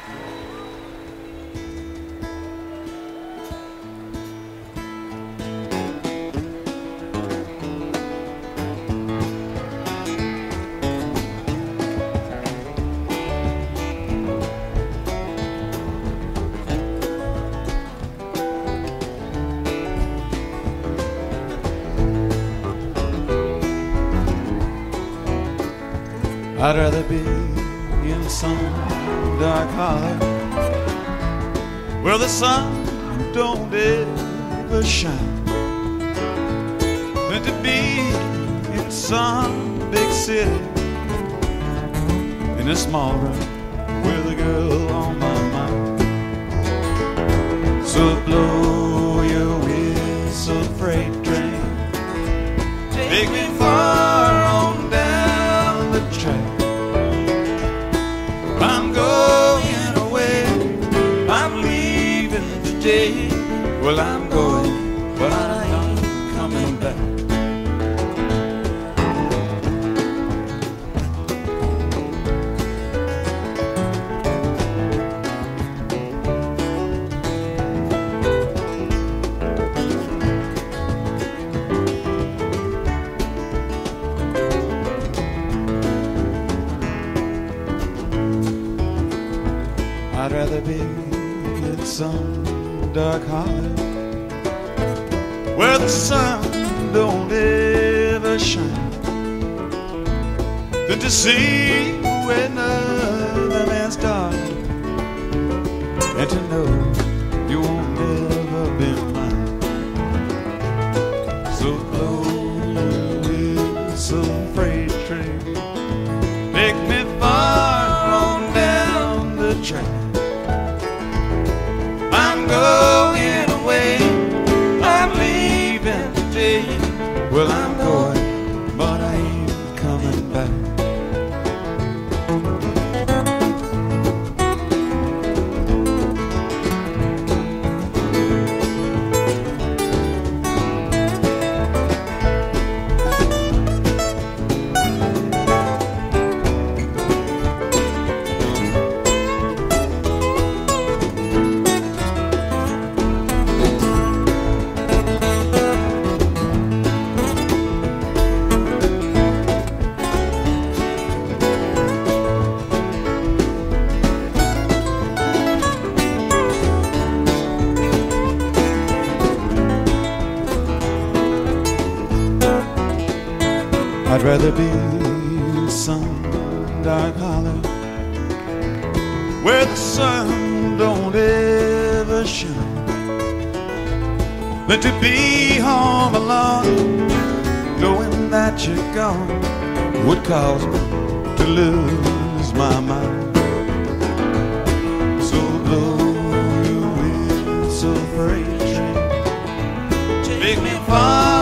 I'd rather be in some dark hollow where the sun don't ever shine than to be in some big city in a small room with a girl on my mind. So blow your whistle, freight train, take me far on down the track. I'm going away, I'm leaving today. Well, I'm going, but I ain't coming back. I'd rather be in some dark hollow where the sun don't ever shine than to see when another man's darling and to know you won't never be mine. So blow your whistle, freight train, take me far on down the track. I'm going away, I'm leaving today. Well, I'm going, but I ain't coming back. I'd rather be in some dark hollow where the sun don't ever shine than to be home alone, knowing that you're gone would cause me to lose my mind. So blow your whistle, freight train, take me far